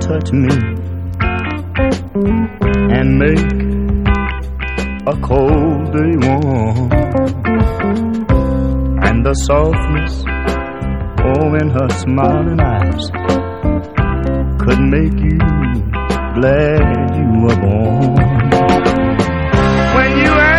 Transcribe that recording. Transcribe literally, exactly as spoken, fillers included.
touch me and make a cold day warm, and the softness, oh, in her smiling eyes could make you glad you were born. When you